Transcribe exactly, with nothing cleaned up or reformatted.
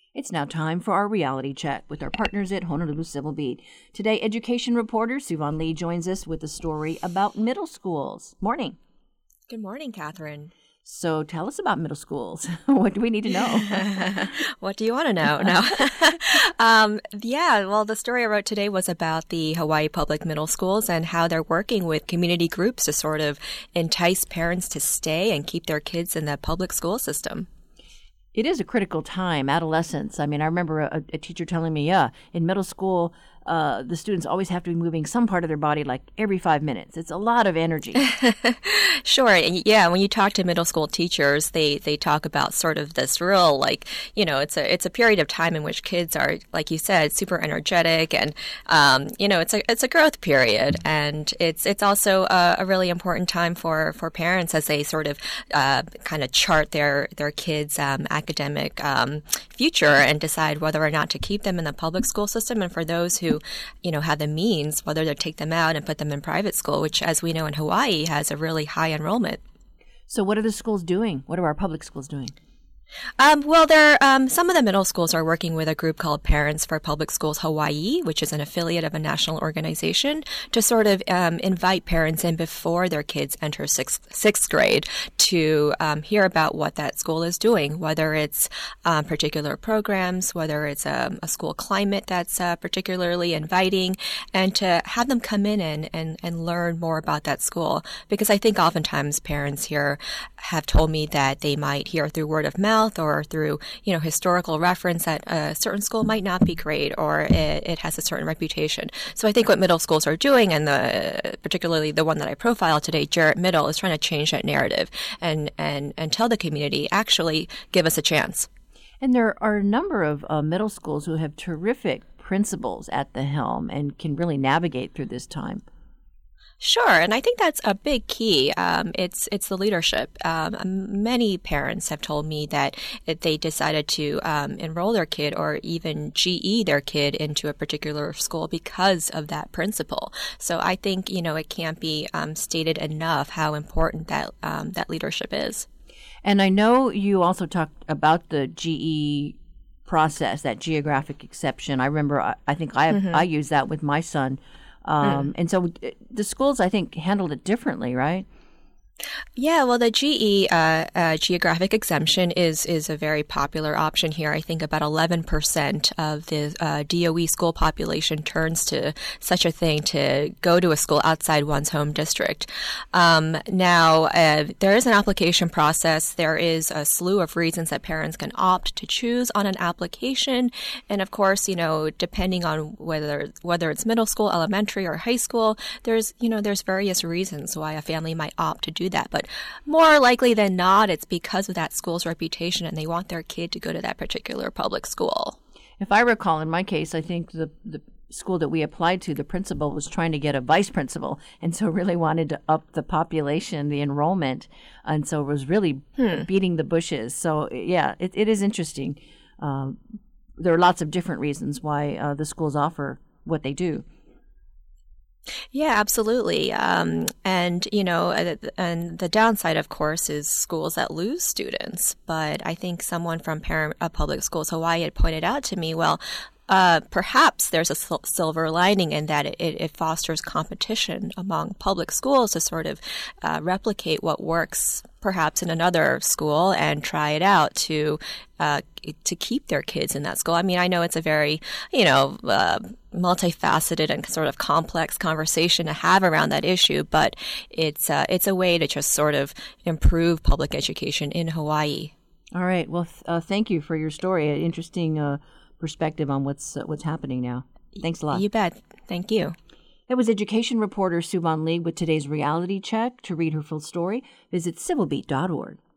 It's now time for our reality check with our partners at Honolulu Civil Beat. Today, education reporter Suvon Lee joins us with a story about middle schools. Morning. Good morning, Catherine. So tell us about middle schools. What do we need to know? What do you want to know? No. um, yeah, well, the story I wrote today was about the Hawaii Public Middle Schools and how they're working with community groups to sort of entice parents to stay and keep their kids in the public school system. It is a critical time, adolescence. I mean, I remember a, a teacher telling me, yeah, in middle school, uh, the students always have to be moving some part of their body like every five minutes. It's a lot of energy. Sure. And yeah, when you talk to middle school teachers, they, they talk about sort of this real, like, you know, it's a it's a period of time in which kids are, like you said, super energetic, and um, you know, it's a it's a growth period, and it's it's also a, a really important time for, for parents as they sort of uh, kind of chart their their kids' um, academic um, future and decide whether or not to keep them in the public school system, and for those who, you know, have the means, whether to take them out and put them in private school, which, as we know, in Hawaii has a really high enrollment. So what are the schools doing? What are our public schools doing? Um, well, there, um, some of the middle schools are working with a group called Parents for Public Schools Hawaii, which is an affiliate of a national organization, to sort of um, invite parents in before their kids enter sixth, sixth grade to um, hear about what that school is doing, whether it's um, particular programs, whether it's a, a school climate that's uh, particularly inviting, and to have them come in and, and, and learn more about that school. Because I think oftentimes parents here have told me that they might hear through word of mouth or through, you know, historical reference that a certain school might not be great, or it, it has a certain reputation. So I think what middle schools are doing, and the particularly the one that I profiled today, Jarrett Middle, is trying to change that narrative and, and, and tell the community, actually give us a chance. And there are a number of uh, middle schools who have terrific principals at the helm and can really navigate through this time. Sure, and I think that's a big key. Um, it's it's the leadership. Um, many parents have told me that if they decided to um, enroll their kid or even G E their kid into a particular school because of that principal. So I think, you know, it can't be um, stated enough how important that um, that leadership is. And I know you also talked about the G E process, that geographic exception. I remember, I, I think I mm-hmm. I used that with my son. Um, mm. And so the schools, I think, handled it differently, right? Yeah, well, the G E uh, uh, geographic exemption is is a very popular option here. I think about eleven percent of the uh, D O E school population turns to such a thing to go to a school outside one's home district. Um, now, uh, there is an application process. There is a slew of reasons that parents can opt to choose on an application. And of course, you know, depending on whether whether it's middle school, elementary, or high school, there's, you know, there's various reasons why a family might opt to do that. But more likely than not, it's because of that school's reputation and they want their kid to go to that particular public school. If I recall, in my case, I think the, the school that we applied to, the principal was trying to get a vice principal, and so really wanted to up the population, the enrollment, and so was really hmm. beating the bushes. So, yeah, it, it is interesting. Uh, there are lots of different reasons why uh, the schools offer what they do. Yeah, absolutely. Um, and, you know, and the downside, of course, is schools that lose students. But I think someone from Parent uh, Public Schools Hawaii had pointed out to me, well, Uh, perhaps there's a sil- silver lining in that it, it fosters competition among public schools to sort of uh, replicate what works perhaps in another school and try it out to uh, to keep their kids in that school. I mean, I know it's a very, you know, uh, multifaceted and sort of complex conversation to have around that issue, but it's uh, it's a way to just sort of improve public education in Hawaii. All right. Well, th- uh, thank you for your story. An interesting uh perspective on what's uh, what's happening now. Thanks a lot. You bet. Thank you. That was education reporter Suvon Lee with today's reality check. To read her full story, visit civil beat dot org.